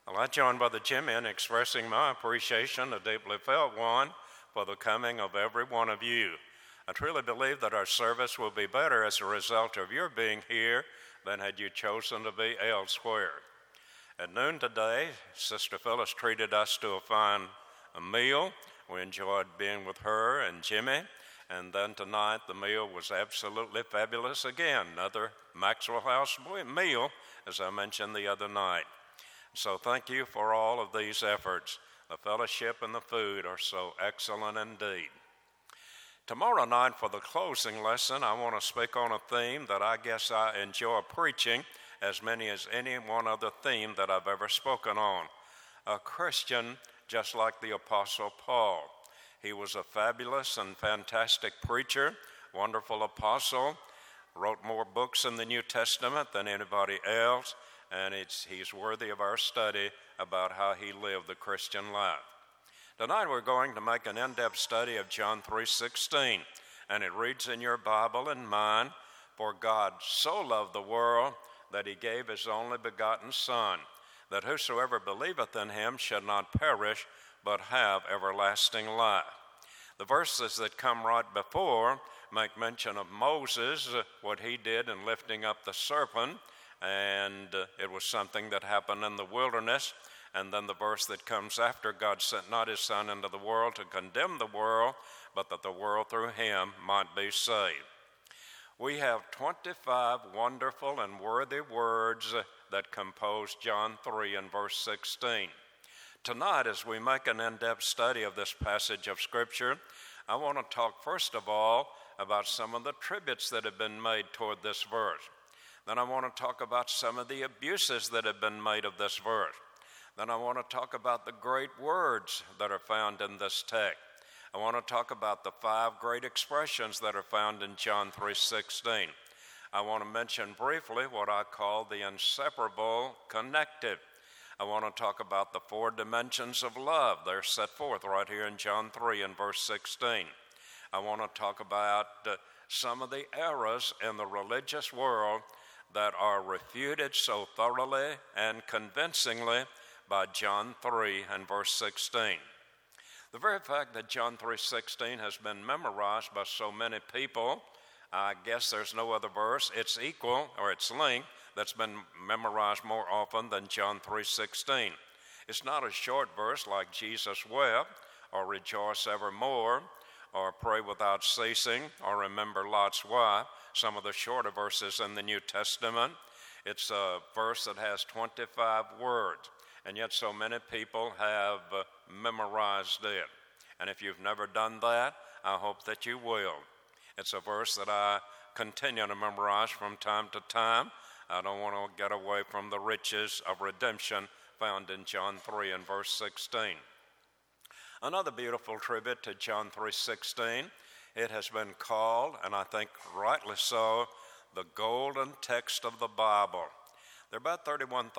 Well, I join Brother Jimmy in expressing my appreciation, a deeply felt one, for the coming of every one of you. I truly believe that our service will be better as a result of your being here than had you chosen to be elsewhere. At noon today, Sister Phyllis treated us to a fine meal. We enjoyed being with her and Jimmy. And then tonight, the meal was absolutely fabulous again. Another Maxwell House meal, as I mentioned the other night. So thank you for all of these efforts. The fellowship and the food are so excellent indeed. Tomorrow night for the closing lesson, I want to speak on a theme that I guess I enjoy preaching as many as any one other theme that I've ever spoken on. A Christian just like the Apostle Paul. He was a fabulous and fantastic preacher, wonderful apostle, wrote more books in the New Testament than anybody else, and he's worthy of our study about how he lived the Christian life. Tonight we're going to make an in-depth study of John 3:16, and it reads in your Bible and mine, "For God so loved the world that he gave his only begotten Son, that whosoever believeth in him should not perish, but have everlasting life." The verses that come right before make mention of Moses, what he did in lifting up the serpent, and it was something that happened in the wilderness. And then the verse that comes after, "God sent not his Son into the world to condemn the world, but that the world through him might be saved." We have 25 wonderful and worthy words that compose John 3 and verse 16. Tonight, as we make an in-depth study of this passage of Scripture, I want to talk first of all about some of the tributes that have been made toward this verse. Then I want to talk about some of the abuses that have been made of this verse. Then I want to talk about the great words that are found in this text. I want to talk about the 5 great expressions that are found in John 3:16. I want to mention briefly what I call the inseparable connective. I want to talk about the 4 dimensions of love. They're set forth right here in John 3 and verse 16. I want to talk about some of the errors in the religious world that are refuted so thoroughly and convincingly by John 3 and verse 16. The very fact that John 3:16 has been memorized by so many people, I guess there's no other verse, its equal or its length, that's been memorized more often than John 3:16. It's not a short verse like Jesus wept, or rejoice evermore, or pray without ceasing, or remember Lot's wife, some of the shorter verses in the New Testament. It's a verse that has 25 words, and yet so many people have memorized it. And if you've never done that, I hope that you will. It's a verse that I continue to memorize from time to time. I don't want to get away from the riches of redemption found in John 3 and verse 16. Another beautiful tribute to John 3:16, it has been called, and I think rightly so, the golden text of the Bible. There are about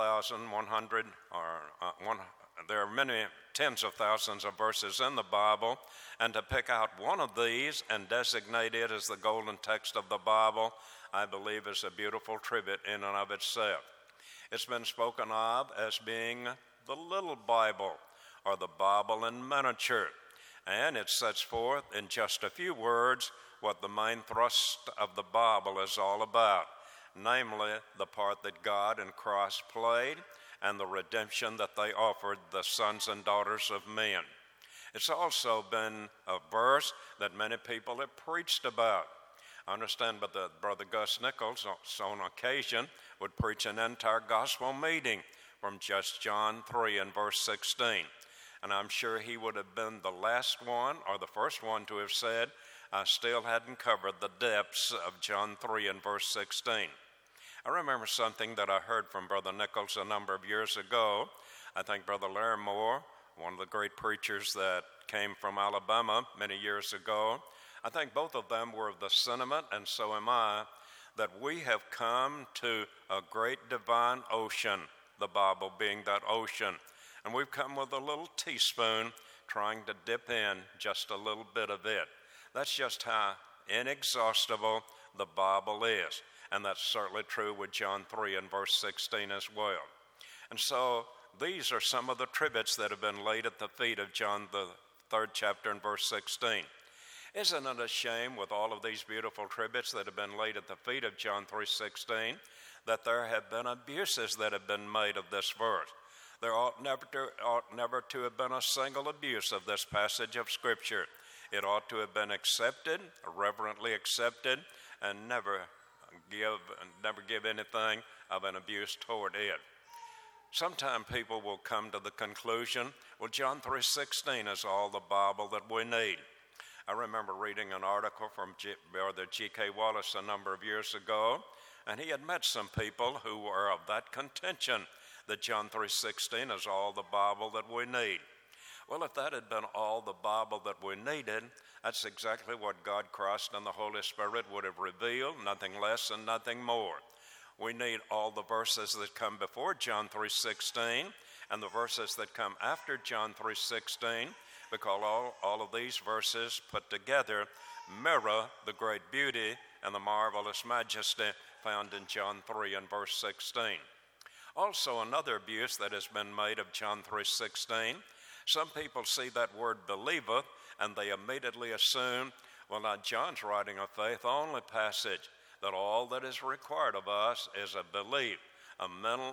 31,100, there are many tens of thousands of verses in the Bible, and to pick out one of these and designate it as the golden text of the Bible, I believe is a beautiful tribute in and of itself. It's been spoken of as being the little Bible, or the Bible in miniature, and it sets forth in just a few words what the main thrust of the Bible is all about, namely the part that God and Christ played and the redemption that they offered the sons and daughters of men. It's also been a verse that many people have preached about. I understand but Brother Gus Nichols on occasion would preach an entire gospel meeting from just John 3 and verse 16. And I'm sure he would have been the last one or the first one to have said, I still hadn't covered the depths of John 3 and verse 16. I remember something that I heard from Brother Nichols a number of years ago. I think Brother Larimore, one of the great preachers that came from Alabama many years ago, I think both of them were of the sentiment, and so am I, that we have come to a great divine ocean, the Bible being that ocean. And we've come with a little teaspoon trying to dip in just a little bit of it. That's just how inexhaustible the Bible is. And that's certainly true with John 3 and verse 16 as well. And so these are some of the tributes that have been laid at the feet of John, the 3rd chapter and verse 16. Isn't it a shame, with all of these beautiful tributes that have been laid at the feet of John 3:16, that there have been abuses that have been made of this verse? There ought never to have been a single abuse of this passage of Scripture. It ought to have been accepted, reverently accepted, and never give anything of an abuse toward it. Sometimes people will come to the conclusion, well, John 3:16 is all the Bible that we need. I remember reading an article from Brother G.K. Wallace a number of years ago, and he had met some people who were of that contention that John 3:16 is all the Bible that we need. Well, if that had been all the Bible that we needed, that's exactly what God, Christ, and the Holy Spirit would have revealed, nothing less and nothing more. We need all the verses that come before John 3:16 and the verses that come after John 3:16, because all of these verses put together mirror the great beauty and the marvelous majesty found in John 3 and verse 16. Also, another abuse that has been made of John 3:16, some people see that word believeth and they immediately assume, well, now John's writing a faith-only passage, that all that is required of us is a belief, a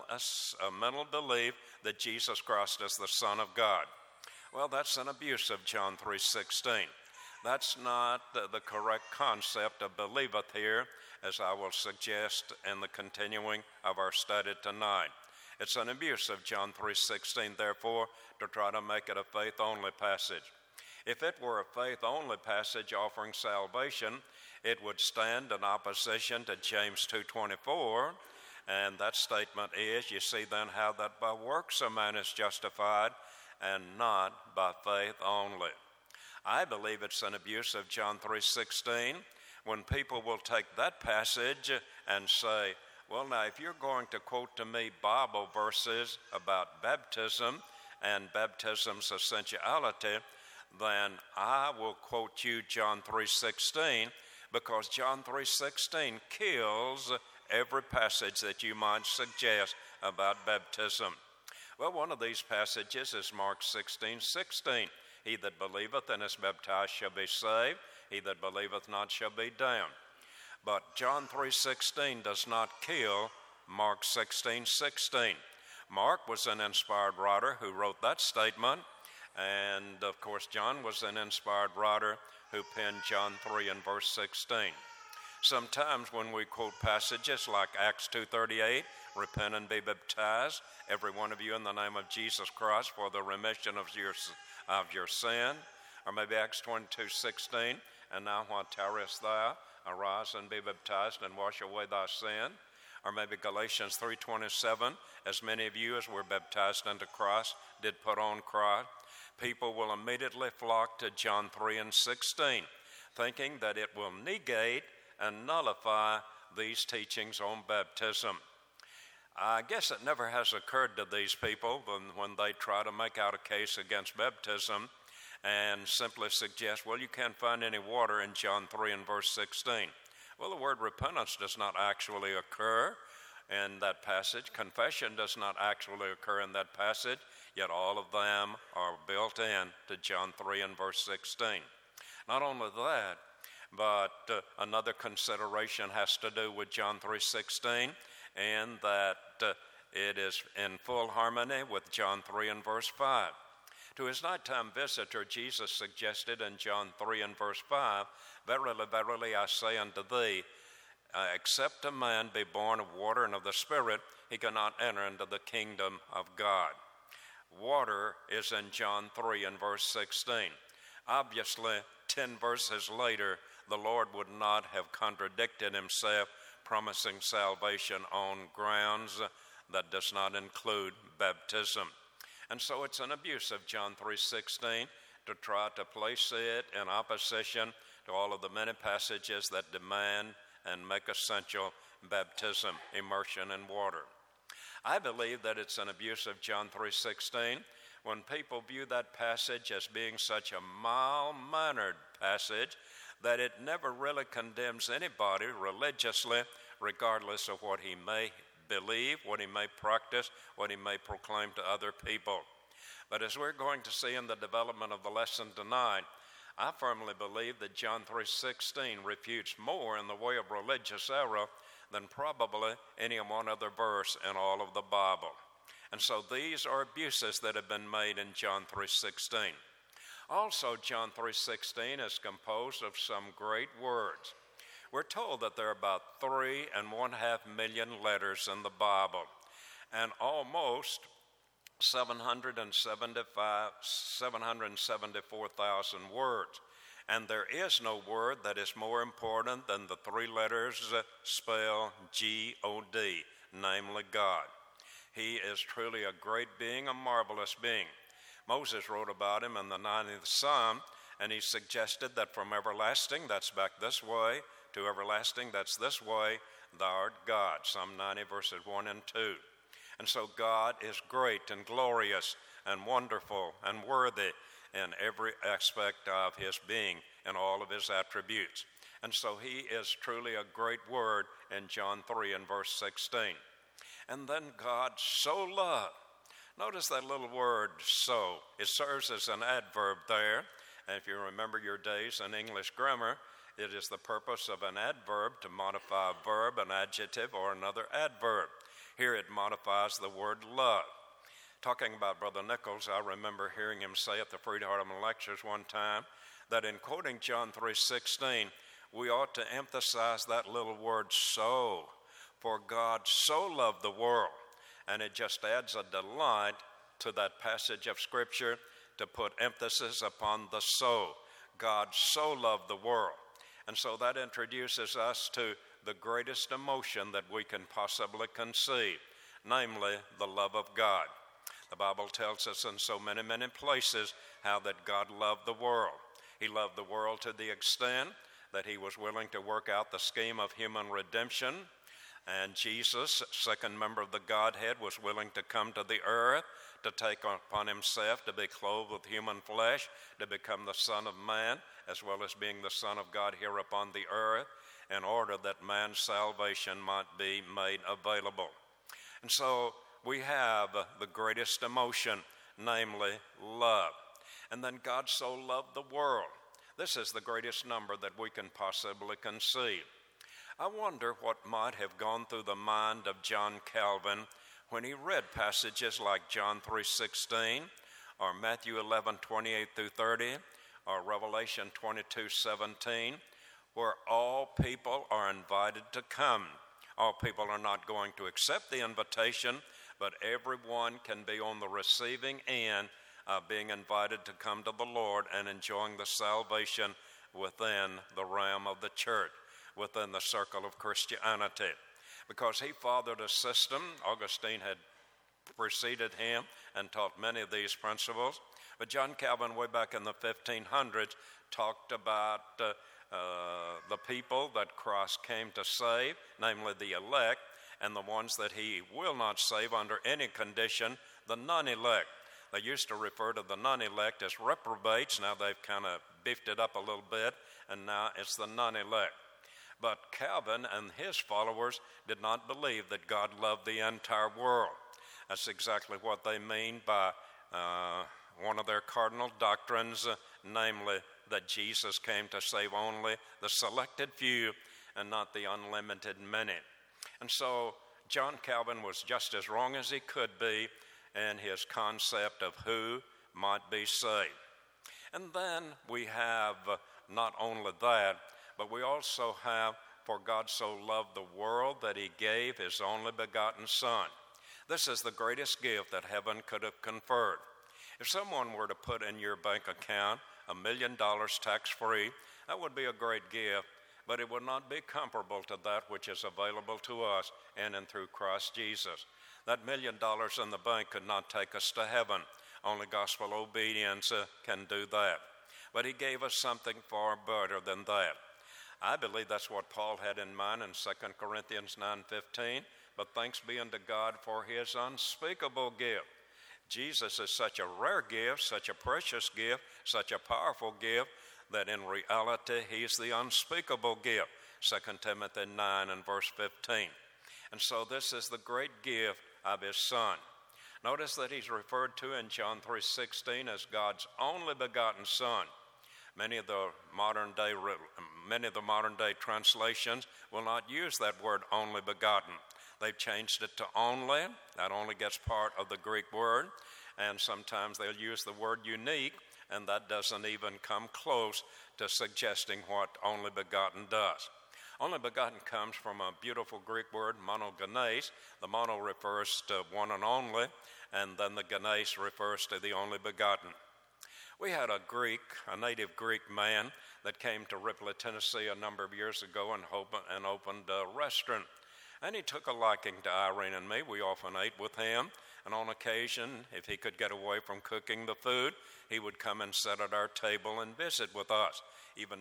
mental belief that Jesus Christ is the Son of God. Well, that's an abuse of John 3:16. That's not the correct concept of believeth here, as I will suggest in the continuing of our study tonight. It's an abuse of John 3:16, therefore, to try to make it a faith-only passage. If it were a faith-only passage offering salvation, it would stand in opposition to James 2:24, and that statement is, you see then how that by works a man is justified, and not by faith only. I believe it's an abuse of John 3:16 when people will take that passage and say, well, now, if you're going to quote to me Bible verses about baptism and baptism's essentiality, then I will quote you John 3:16, because John 3:16 kills every passage that you might suggest about baptism. Well, one of these passages is Mark 16:16. He that believeth and is baptized shall be saved. He that believeth not shall be damned. But John 3:16 does not kill Mark 16:16. Mark was an inspired writer who wrote that statement, and of course John was an inspired writer who penned John 3 and verse 16. Sometimes when we quote passages like Acts 2:38, repent and be baptized, every one of you, in the name of Jesus Christ for the remission of your sin, or maybe Acts 22:16, and now what tarriest thou, arise and be baptized and wash away thy sin, or maybe Galatians 3:27, as many of you as were baptized into Christ did put on Christ. People will immediately flock to John 3:16, thinking that it will negate and nullify these teachings on baptism. I guess it never has occurred to these people when they try to make out a case against baptism and simply suggest, well, you can't find any water in John 3 and verse 16. Well, the word repentance does not actually occur in that passage. Confession does not actually occur in that passage, yet all of them are built in to John 3 and verse 16. Not only that, but another consideration has to do with John 3:16, and that it is in full harmony with John 3 and verse 5. To his nighttime visitor, Jesus suggested in John 3 and verse 5, verily, verily, I say unto thee, except a man be born of water and of the Spirit, he cannot enter into the kingdom of God. Water is in John 3 and verse 16. Obviously, 10 verses later, the Lord would not have contradicted himself, promising salvation on grounds that does not include baptism. And so it's an abuse of John 3:16 to try to place it in opposition to all of the many passages that demand and make essential baptism, immersion in water. I believe that it's an abuse of John 3:16 when people view that passage as being such a mild-mannered passage that it never really condemns anybody religiously, regardless of what he may believe, what he may practice, what he may proclaim to other people. But as we're going to see in the development of the lesson tonight, I firmly believe that John 3:16 refutes more in the way of religious error than probably any one other verse in all of the Bible. And so these are abuses that have been made in John 3:16. Also, John 3:16 is composed of some great words. We're told that there are about 3.5 million letters in the Bible, and almost 774,000 words. And there is no word that is more important than the three letters spell G-O-D, namely God. He is truly a great being, a marvelous being. Moses wrote about him in the 90th Psalm, and he suggested that from everlasting, that's back this way, to everlasting, that's this way, thou art God. Psalm 90, verses 1 and 2. And so God is great and glorious and wonderful and worthy in every aspect of his being and all of his attributes. And so he is truly a great word in John 3 and verse 16. And then God so loved. Notice that little word, so. It serves as an adverb there. And if you remember your days in English grammar, it is the purpose of an adverb to modify a verb, an adjective, or another adverb. Here it modifies the word love. Talking about Brother Nichols, I remember hearing him say at the Freedom Lectures one time that in quoting John 3:16, we ought to emphasize that little word so. For God so loved the world. And it just adds a delight to that passage of Scripture to put emphasis upon the so. God so loved the world. And so that introduces us to the greatest emotion that we can possibly conceive, namely the love of God. The Bible tells us in so many, many places how that God loved the world. He loved the world to the extent that he was willing to work out the scheme of human redemption. And Jesus, second member of the Godhead, was willing to come to the earth to take upon himself to be clothed with human flesh, to become the Son of Man, as well as being the Son of God here upon the earth, in order that man's salvation might be made available. And so we have the greatest emotion, namely love. And then God so loved the world. This is the greatest number that we can possibly conceive. I wonder what might have gone through the mind of John Calvin when he read passages like John 3:16 or Matthew 11:28 through 30 or Revelation 22:17, where all people are invited to come. All people are not going to accept the invitation, but everyone can be on the receiving end of being invited to come to the Lord and enjoying the salvation within the realm of the church, within the circle of Christianity. Because he fathered a system, Augustine had preceded him and taught many of these principles. But John Calvin, way back in the 1500s, talked about the people that Christ came to save, namely the elect, and the ones that he will not save under any condition, the non-elect. They used to refer to the non-elect as reprobates. Now they've kind of beefed it up a little bit, and now it's the non-elect. But Calvin and his followers did not believe that God loved the entire world. That's exactly what they mean by one of their cardinal doctrines, namely that Jesus came to save only the selected few and not the unlimited many. And so John Calvin was just as wrong as he could be in his concept of who might be saved. And then we have not only that, but we also have, for God so loved the world that he gave his only begotten Son. This is the greatest gift that heaven could have conferred. If someone were to put in your bank account $1 million tax-free, that would be a great gift, but it would not be comparable to that which is available to us in and through Christ Jesus. That $1 million in the bank could not take us to heaven. Only gospel obedience can do that. But he gave us something far better than that. I believe that's what Paul had in mind in 2 Corinthians 9:15. But thanks be unto God for his unspeakable gift. Jesus is such a rare gift, such a precious gift, such a powerful gift, that in reality he's the unspeakable gift. 2 Timothy 9 and verse 15. And so this is the great gift of his Son. Notice that he's referred to in John 3:16 as God's only begotten Son. Many of the modern day translations will not use that word only begotten. They've changed it to only. That only gets part of the Greek word. And sometimes they'll use the word unique, and that doesn't even come close to suggesting what only begotten does. Only begotten comes from a beautiful Greek word, monogenes. The mono refers to one and only, and then the genes refers to the only begotten. We had a native Greek man that came to Ripley, Tennessee a number of years ago and opened a restaurant. And he took a liking to Irene and me. We often ate with him. And on occasion, if he could get away from cooking the food, he would come and sit at our table and visit with us. Even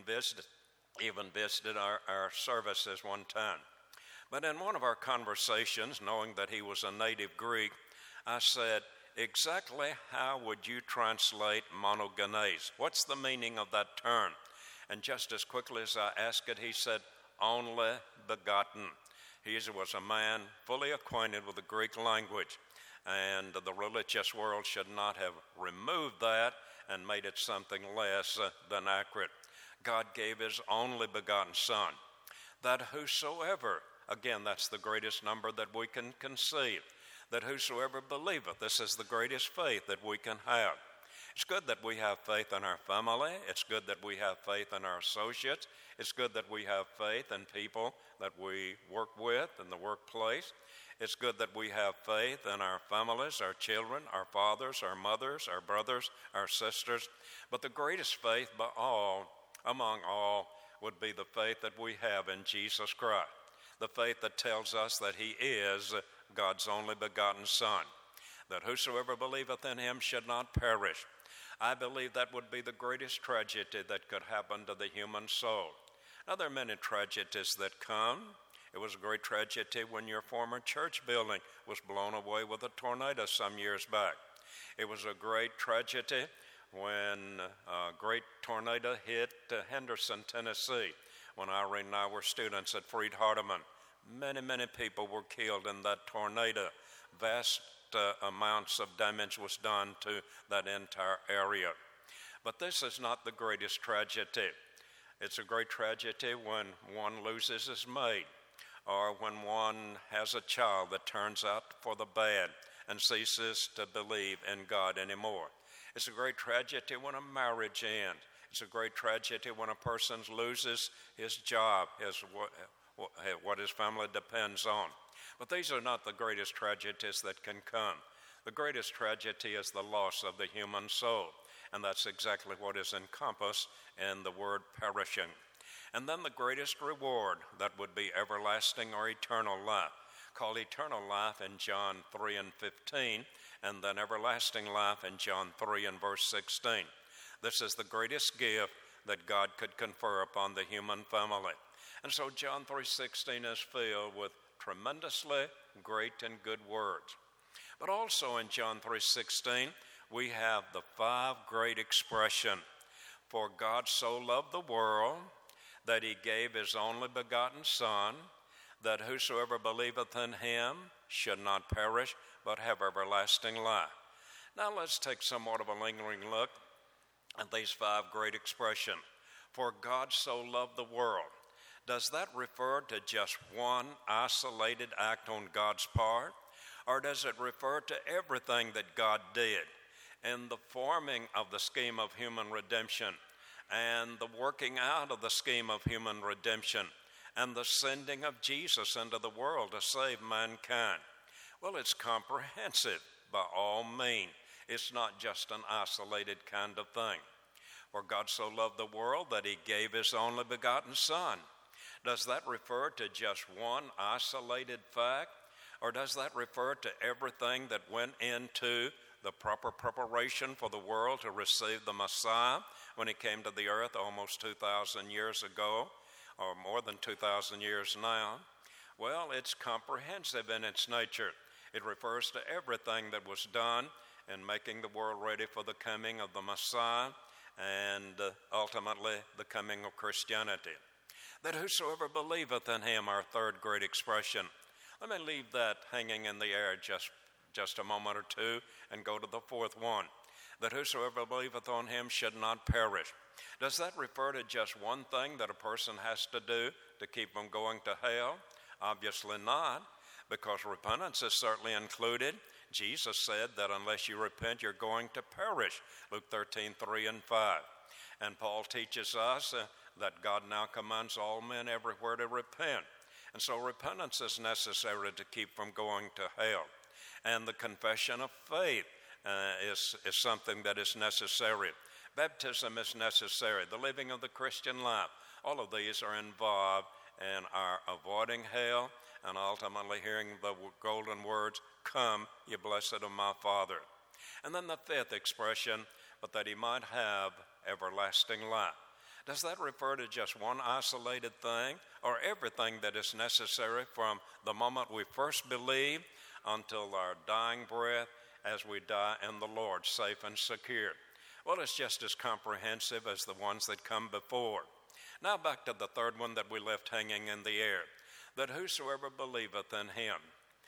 visited our services one time. But in one of our conversations, knowing that he was a native Greek, I said, exactly how would you translate monogenes? What's the meaning of that term? And just as quickly as I asked it, he said, only begotten. He was a man fully acquainted with the Greek language, and the religious world should not have removed that and made it something less than accurate. God gave his only begotten Son, that whosoever, again, that's the greatest number that we can conceive, that whosoever believeth, this is the greatest faith that we can have. It's good that we have faith in our family. It's good that we have faith in our associates. It's good that we have faith in people that we work with in the workplace. It's good that we have faith in our families, our children, our fathers, our mothers, our brothers, our sisters. But the greatest faith among all would be the faith that we have in Jesus Christ, the faith that tells us that he is God's only begotten Son, that whosoever believeth in him should not perish. I believe that would be the greatest tragedy that could happen to the human soul. Now, there are many tragedies that come. It was a great tragedy when your former church building was blown away with a tornado some years back. It was a great tragedy when a great tornado hit Henderson, Tennessee, when Irene and I were students at Freed-Hardeman. Many people were killed in that tornado. Vast amounts of damage was done to that entire area. But this is not the greatest tragedy. It's a great tragedy when one loses his mate, or when one has a child that turns out for the bad and ceases to believe in God anymore. It's a great tragedy when a marriage ends. It's a great tragedy when a person loses his job, what his family depends on. But these are not the greatest tragedies that can come. The greatest tragedy is the loss of the human soul, and that's exactly what is encompassed in the word perishing. And then the greatest reward, that would be everlasting or eternal life, called eternal life in John 3:15, and then everlasting life in John 3 and verse 16. This is the greatest gift that God could confer upon the human family. And so John 3:16 is filled with tremendously great and good words. But also in John 3:16, we have the 5 great expressions. For God so loved the world that he gave his only begotten Son, that whosoever believeth in him should not perish, but have everlasting life. Now let's take somewhat of a lingering look at these 5 great expressions. For God so loved the world. Does that refer to just one isolated act on God's part? Or does it refer to everything that God did in the forming of the scheme of human redemption and the working out of the scheme of human redemption and the sending of Jesus into the world to save mankind? Well, it's comprehensive by all means. It's not just an isolated kind of thing. For God so loved the world that he gave his only begotten Son. Does that refer to just one isolated fact? Or does that refer to everything that went into the proper preparation for the world to receive the Messiah when he came to the earth almost 2,000 years ago, or more than 2,000 years now? Well, it's comprehensive in its nature. It refers to everything that was done in making the world ready for the coming of the Messiah and ultimately the coming of Christianity. That whosoever believeth in him, our 3rd great expression. Let me leave that hanging in the air just a moment or two and go to the fourth one, that whosoever believeth on him should not perish. Does that refer to just one thing that a person has to do to keep from going to hell? Obviously not, because repentance is certainly included. Jesus said that unless you repent, you're going to perish, Luke 13:3 and 5. And Paul teaches us that God now commands all men everywhere to repent. And so repentance is necessary to keep from going to hell. And the confession of faith is something that is necessary. Baptism is necessary. The living of the Christian life. All of these are involved in our avoiding hell and ultimately hearing the golden words, "Come, ye blessed of my Father." And then the fifth expression, but that he might have everlasting life. Does that refer to just one isolated thing, or everything that is necessary from the moment we first believe until our dying breath as we die in the Lord, safe and secure? Well, it's just as comprehensive as the ones that come before. Now back to the third one that we left hanging in the air, that whosoever believeth in him.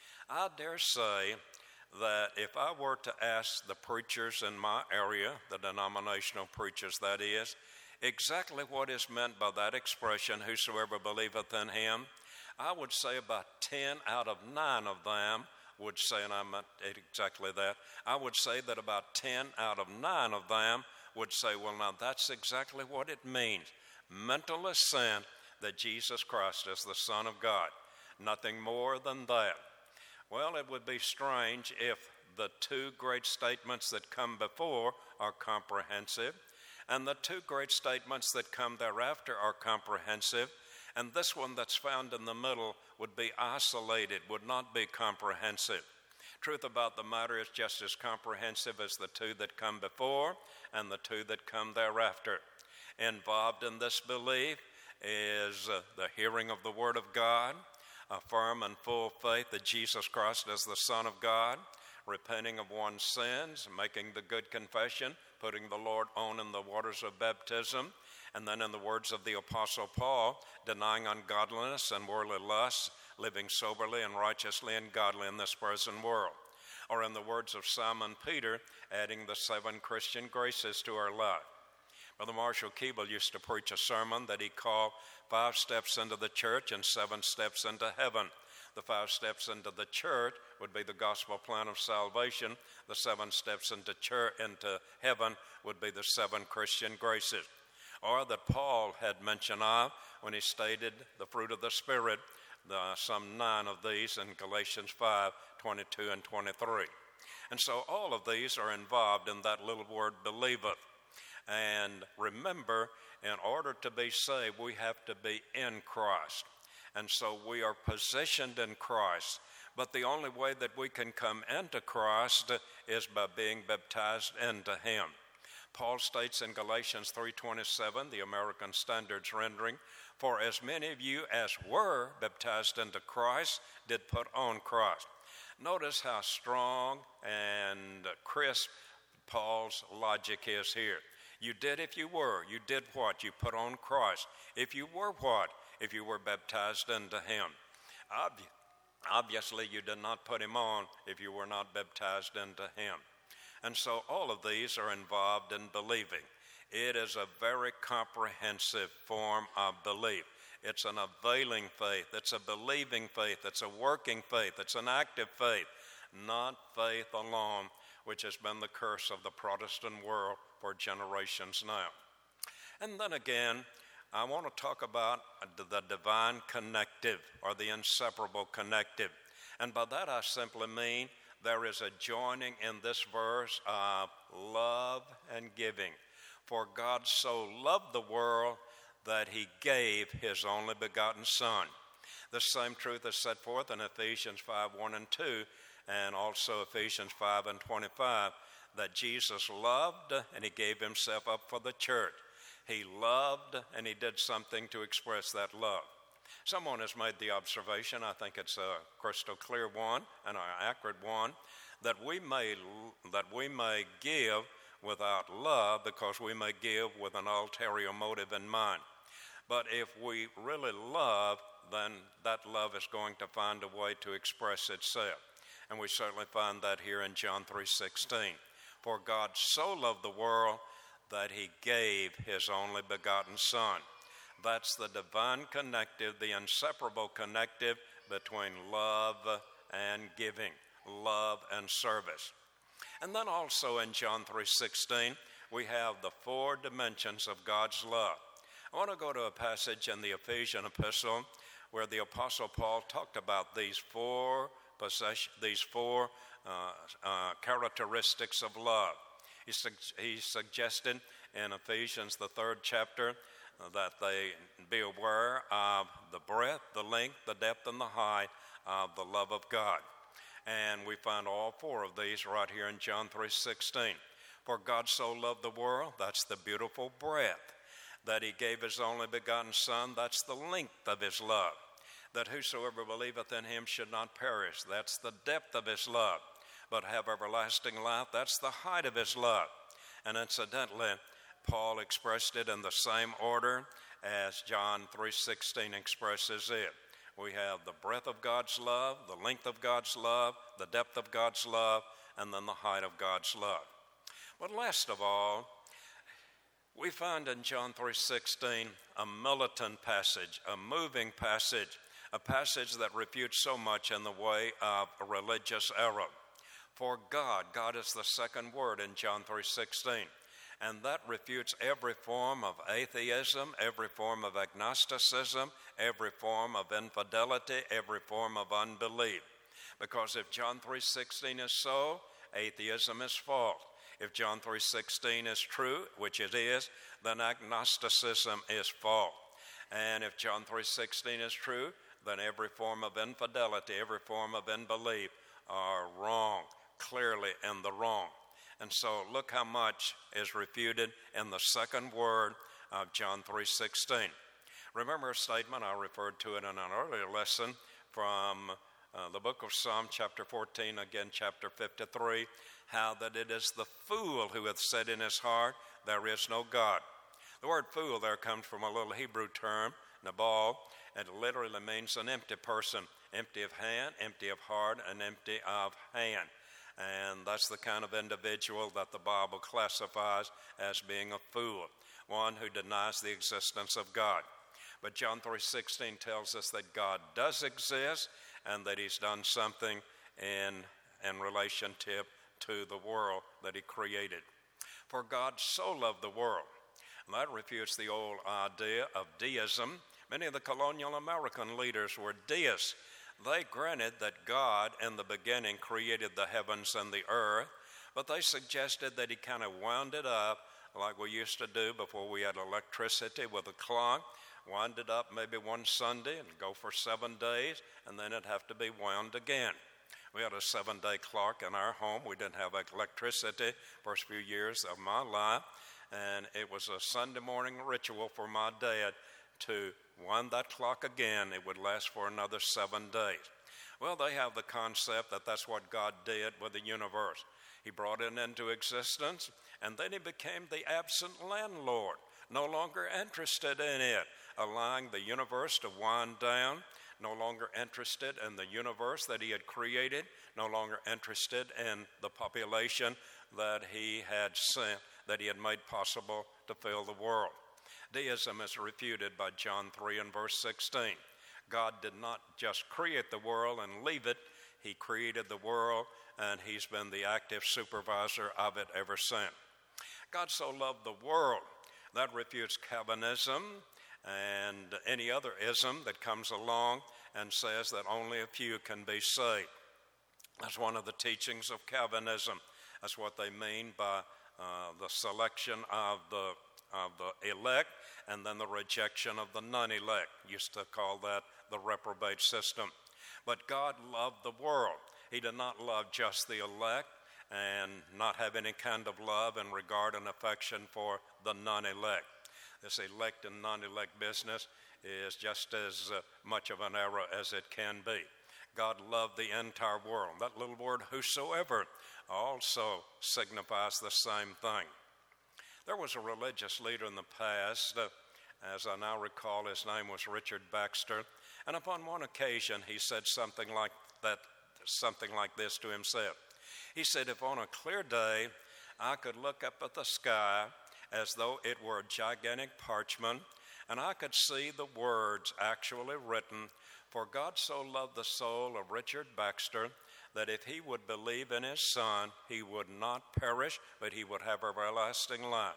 I dare say that if I were to ask the preachers in my area, the denominational preachers that is, exactly what is meant by that expression, whosoever believeth in him, I would say about 10 out of 9 of them would say, and I meant exactly that, I would say that about 10 out of 9 of them would say, well, now that's exactly what it means. Mental assent that Jesus Christ is the Son of God. Nothing more than that. Well, it would be strange if the two great statements that come before are comprehensive, and the two great statements that come thereafter are comprehensive, and this one that's found in the middle would be isolated, would not be comprehensive. Truth about the matter is just as comprehensive as the two that come before and the two that come thereafter. Involved in this belief is the hearing of the Word of God, a firm and full faith that Jesus Christ is the Son of God, repenting of one's sins, making the good confession, putting the Lord on in the waters of baptism, and then in the words of the Apostle Paul, denying ungodliness and worldly lusts, living soberly and righteously and godly in this present world. Or in the words of Simon Peter, adding the 7 Christian graces to our life. Brother Marshall Keeble used to preach a sermon that he called 5 Steps into the Church and 7 Steps into Heaven. The 5 steps into the church would be the gospel plan of salvation. The 7 steps into heaven would be the 7 Christian graces. Or that Paul had mention of when he stated the fruit of the Spirit, some 9 of these in Galatians 5:22 and 23. And so all of these are involved in that little word believeth. And remember, in order to be saved, we have to be in Christ. And so we are positioned in Christ. But the only way that we can come into Christ is by being baptized into him. Paul states in Galatians 3:27, the American Standards rendering, "For as many of you as were baptized into Christ did put on Christ." Notice how strong and crisp Paul's logic is here. You did if you were. You did what? You put on Christ. If you were what? If you were baptized into him. Obviously, you did not put him on if you were not baptized into him. And so all of these are involved in believing. It is a very comprehensive form of belief. It's an availing faith. It's a believing faith. It's a working faith. It's an active faith, not faith alone, which has been the curse of the Protestant world for generations now. And then again, I want to talk about the divine connective or the inseparable connective. And by that I simply mean there is a joining in this verse of love and giving. For God so loved the world that he gave his only begotten Son. The same truth is set forth in Ephesians 5:1 and 2, and also Ephesians 5 and 25, that Jesus loved and he gave himself up for the church. He loved and he did something to express that love. Someone has made the observation, I think it's a crystal clear one and an accurate one, that we may give without love because we may give with an ulterior motive in mind. But if we really love, then that love is going to find a way to express itself. And we certainly find that here in John 3:16. For God so loved the world that he gave his only begotten Son. That's the divine connective, the inseparable connective between love and giving, love and service. And then also in John 3:16, we have the four dimensions of God's love. I want to go to a passage in the Ephesian epistle where the Apostle Paul talked about these four characteristics of love. He suggested in Ephesians, the 3rd chapter, that they be aware of the breadth, the length, the depth, and the height of the love of God. And we find all four of these right here in John 3:16. For God so loved the world, that's the beautiful breadth. That he gave his only begotten Son, that's the length of his love. That whosoever believeth in him should not perish, that's the depth of his love, but have everlasting life, that's the height of his love. And incidentally, Paul expressed it in the same order as John 3:16 expresses it. We have the breadth of God's love, the length of God's love, the depth of God's love, and then the height of God's love. But last of all, we find in John 3:16 a militant passage, a moving passage, a passage that refutes so much in the way of a religious error. For God is the second word in John 3:16, and that refutes every form of atheism, every form of agnosticism, every form of infidelity, every form of unbelief. Because if John 3:16 is so, atheism is false. If John 3:16 is true, which it is, then agnosticism is false. And if John 3:16 is true, then every form of infidelity, every form of unbelief are wrong, clearly in the wrong. And so look how much is refuted in the second word of John 3:16. Remember a statement, I referred to it in an earlier lesson from the book of Psalm chapter 14, again chapter 53, how that it is the fool who hath said in his heart, there is no God. The word fool there comes from a little Hebrew term, nabal, and it literally means an empty person, empty of hand, empty of heart, and empty of hand. And that's the kind of individual that the Bible classifies as being a fool, one who denies the existence of God. But John 3:16 tells us that God does exist and that he's done something in relationship to the world that he created. For God so loved the world. And that refutes the old idea of deism. Many of the colonial American leaders were deists. They granted that God in the beginning created the heavens and the earth, but they suggested that he kind of wound it up like we used to do before we had electricity with a clock. Wind it up maybe one Sunday and go for 7 days, and then it'd have to be wound again. We had a 7-day clock in our home. We didn't have electricity first few years of my life, and it was a Sunday morning ritual for my dad to wind that clock again. It would last for another 7 days. Well, they have the concept that that's what God did with the universe. He brought it into existence, and then he became the absent landlord, no longer interested in it, allowing the universe to wind down, no longer interested in the universe that he had created, no longer interested in the population that he had sent, that he had made possible to fill the world. Deism is refuted by John 3 and verse 16. God did not just create the world and leave it. He created the world, and he's been the active supervisor of it ever since. God so loved the world. That refutes Calvinism and any other ism that comes along and says that only a few can be saved. That's one of the teachings of Calvinism. That's what they mean by the selection of the elect and then the rejection of the non-elect. Used to call that the reprobate system. But God loved the world. He did not love just the elect and not have any kind of love and regard and affection for the non-elect. This elect and non-elect business is just as much of an error as it can be. God loved the entire world. That little word whosoever also signifies the same thing. There was a religious leader in the past, as I now recall, his name was Richard Baxter, And upon one occasion, he said something like this to himself. He said, if on a clear day I could look up at the sky as though it were a gigantic parchment, and I could see the words actually written, "For God so loved the soul of Richard Baxter that if he would believe in his Son, he would not perish, but he would have everlasting life."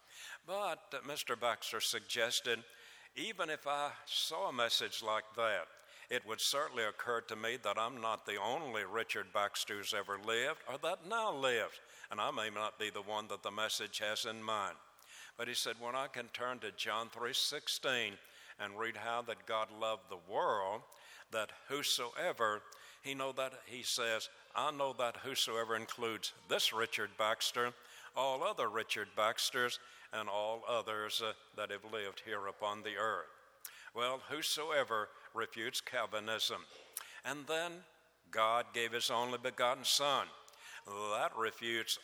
But Mr. Baxter suggested, even if I saw a message like that, it would certainly occur to me that I'm not the only Richard Baxter who's ever lived or that now lives, and I may not be the one that the message has in mind. But he said, when I can turn to John 3:16 and read how that God loved the world, that whosoever, he says, I know that whosoever includes this Richard Baxter, all other Richard Baxters, and all others that have lived here upon the earth. Well, whosoever refutes Calvinism. And then God gave his only begotten Son. That refutes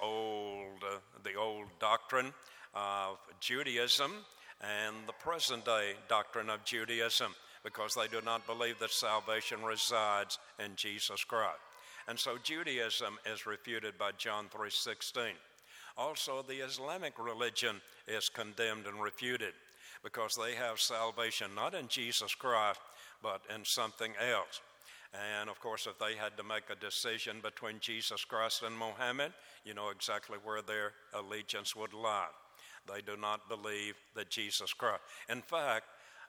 the old doctrine of Judaism and the present day doctrine of Judaism, because they do not believe that salvation resides in Jesus Christ. And so Judaism is refuted by John 3:16. Also, the Islamic religion is condemned and refuted because they have salvation not in Jesus Christ, but in something else. And of course, if they had to make a decision between Jesus Christ and Muhammad, you know exactly where their allegiance would lie. They do not believe that Jesus Christ. In fact,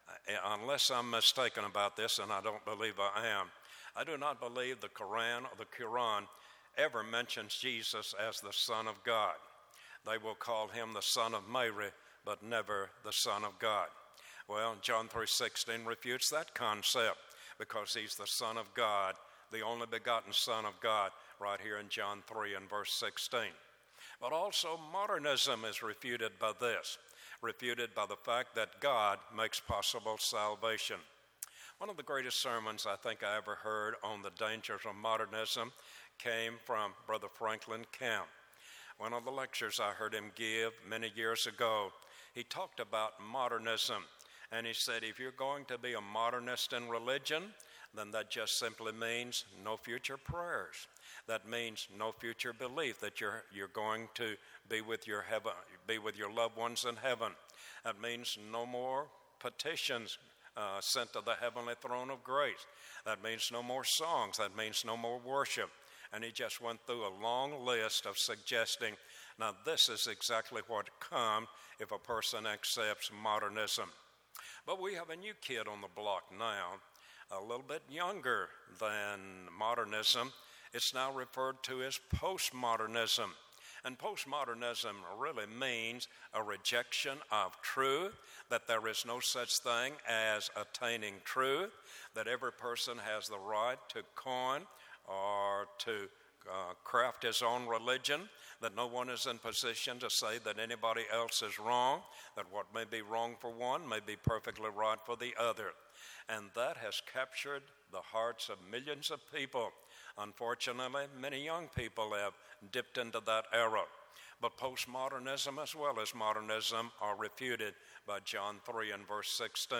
unless I'm mistaken about this, and I don't believe I am, I do not believe the Quran or the Quran ever mentions Jesus as the Son of God. They will call him the Son of Mary, but never the Son of God. Well, John 3:16 refutes that concept because he's the Son of God, the only begotten Son of God, right here in John 3 and verse 16. But also modernism is refuted by this, refuted by the fact that God makes possible salvation. One of the greatest sermons I think I ever heard on the dangers of modernism came from Brother Franklin Camp. One of the lectures I heard him give many years ago, he talked about modernism. And he said, if you're going to be a modernist in religion, then that just simply means no future prayers. That means no future belief that you're going to be with your loved ones in heaven. That means no more petitions sent to the heavenly throne of grace. That means no more songs. That means no more worship. And he just went through a long list of suggesting, now this is exactly what comes if a person accepts modernism. But we have a new kid on the block now, a little bit younger than modernism. It's now referred to as postmodernism. And postmodernism really means a rejection of truth, that there is no such thing as attaining truth, that every person has the right to coin or to craft his own religion, that no one is in position to say that anybody else is wrong, that what may be wrong for one may be perfectly right for the other. And that has captured the hearts of millions of people. Unfortunately, many young people have dipped into that era. But postmodernism as well as modernism are refuted by John 3 and verse 16.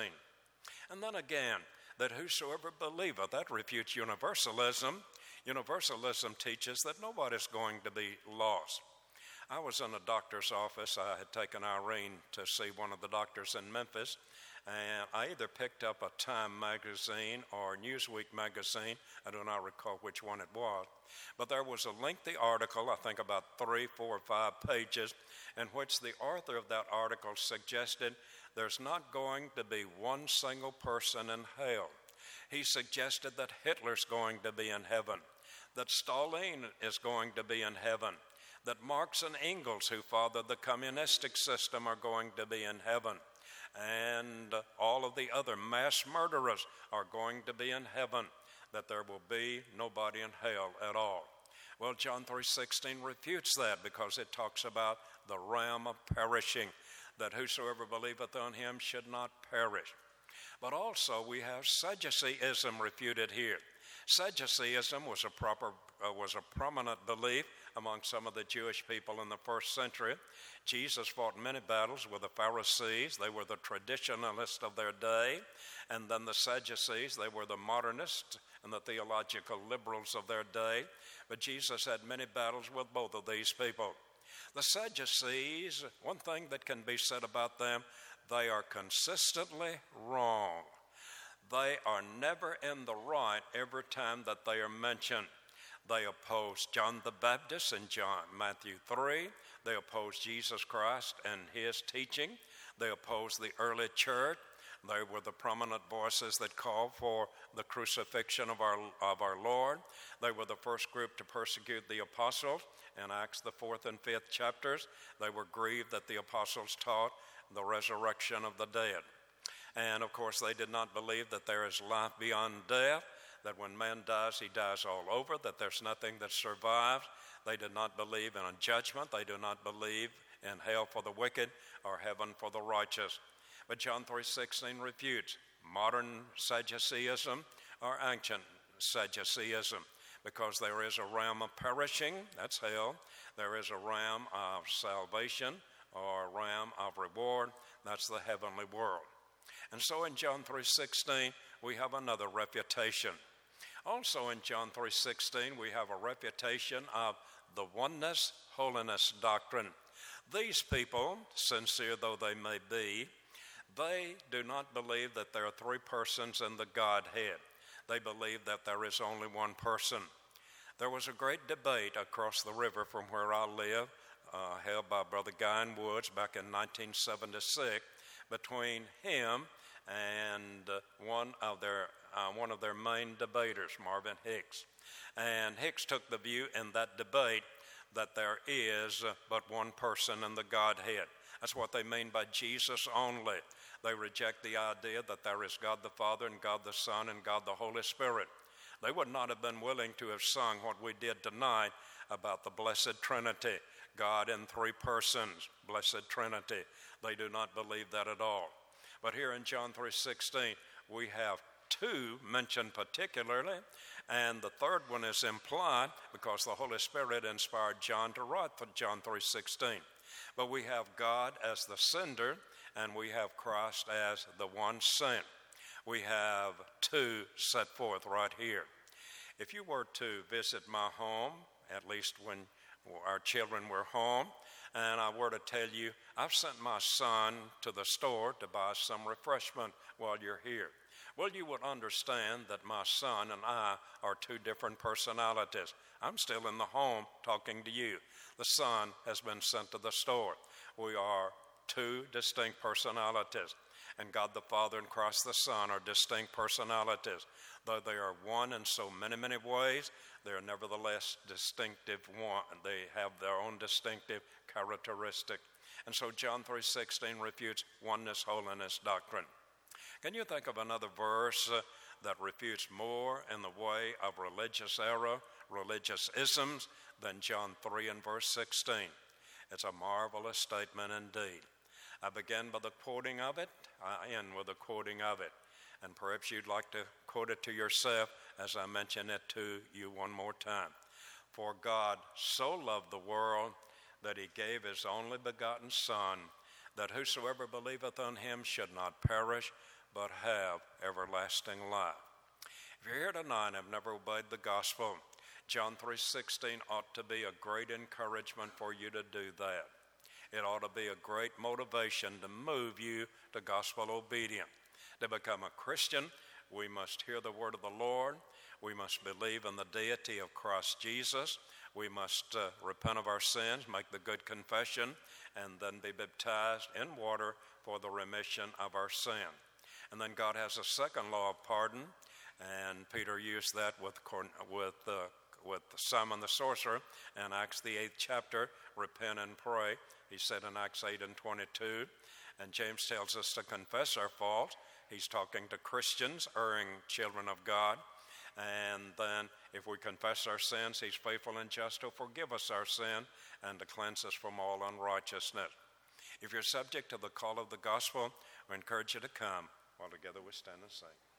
And then again, that whosoever believeth, that refutes universalism. Universalism teaches that nobody's going to be lost. I was in a doctor's office. I had taken Irene to see one of the doctors in Memphis, and I either picked up a Time magazine or Newsweek magazine. I do not recall which one it was. But there was a lengthy article, I think about 3, 4, or 5 pages, in which the author of that article suggested there's not going to be one single person in hell. He suggested that Hitler's going to be in heaven, that Stalin is going to be in heaven, that Marx and Engels, who fathered the communistic system, are going to be in heaven, and all of the other mass murderers are going to be in heaven, that there will be nobody in hell at all. Well, John 3:16 refutes that because it talks about the realm of perishing, that whosoever believeth on him should not perish. But also we have Sadduceeism refuted here. Sadduceeism was a proper was a prominent belief among some of the Jewish people in the first century. Jesus fought many battles with the Pharisees. They were the traditionalists of their day. And then the Sadducees, they were the modernists and the theological liberals of their day. But Jesus had many battles with both of these people. The Sadducees, one thing that can be said about them, they are consistently wrong. They are never in the right every time that they are mentioned. They oppose John the Baptist in Matthew 3. They oppose Jesus Christ and his teaching. They oppose the early church. They were the prominent voices that called for the crucifixion of our Lord. They were the first group to persecute the apostles. In Acts, the 4th and 5th chapters, they were grieved that the apostles taught the resurrection of the dead. And of course, they did not believe that there is life beyond death, that when man dies, he dies all over, that there's nothing that survives. They did not believe in a judgment. They do not believe in hell for the wicked or heaven for the righteous. But John 3:16 refutes modern Sadduceeism or ancient Sadduceeism, because there is a realm of perishing, that's hell. There is a realm of salvation or a realm of reward, that's the heavenly world. And so in John 3:16, we have another refutation. Also in John 3:16, we have a refutation of the oneness, holiness doctrine. These people, sincere though they may be, they do not believe that there are three persons in the Godhead. They believe that there is only one person. There was a great debate across the river from where I live, held by Brother Guy Woods back in 1976, between him and one of their main debaters, Marvin Hicks. And Hicks took the view in that debate that there is but one person in the Godhead. That's what they mean by Jesus only. They reject the idea that there is God the Father and God the Son and God the Holy Spirit. They would not have been willing to have sung what we did tonight about the Blessed Trinity, God in three persons, Blessed Trinity. They do not believe that at all. But here in John 3:16, we have two mentioned particularly, and the third one is implied because the Holy Spirit inspired John to write for John 3:16. But we have God as the sender, and we have Christ as the one sent. We have two set forth right here. If you were to visit my home, at least when our children were home, and I were to tell you, I've sent my son to the store to buy some refreshment while you're here, well, you would understand that my son and I are two different personalities. I'm still in the home talking to you. The son has been sent to the store. We are two distinct personalities. And God the Father and Christ the Son are distinct personalities. Though they are one in so many, many ways, they are nevertheless distinctive one. They have their own distinctive characteristic. And so John 3:16 refutes oneness, holiness doctrine. Can you think of another verse that refutes more in the way of religious error, religious isms, than John 3 and verse 16? It's a marvelous statement indeed. I begin by the quoting of it. I end with the quoting of it. And perhaps you'd like to quote it to yourself as I mention it to you one more time. For God so loved the world that he gave his only begotten Son, that whosoever believeth on him should not perish, but have everlasting life. If you're here tonight and have never obeyed the gospel, John 3:16 ought to be a great encouragement for you to do that. It ought to be a great motivation to move you to gospel obedience. To become a Christian, we must hear the word of the Lord. We must believe in the deity of Christ Jesus. We must repent of our sins, make the good confession, and then be baptized in water for the remission of our sin. And then God has a second law of pardon, and Peter used that with Simon the sorcerer in Acts the 8th chapter, repent and pray. He said in Acts 8 and 22, and James tells us to confess our fault. He's talking to Christians, erring children of God. And then if we confess our sins, he's faithful and just to forgive us our sin and to cleanse us from all unrighteousness. If you're subject to the call of the gospel, we encourage you to come while together we stand and sing.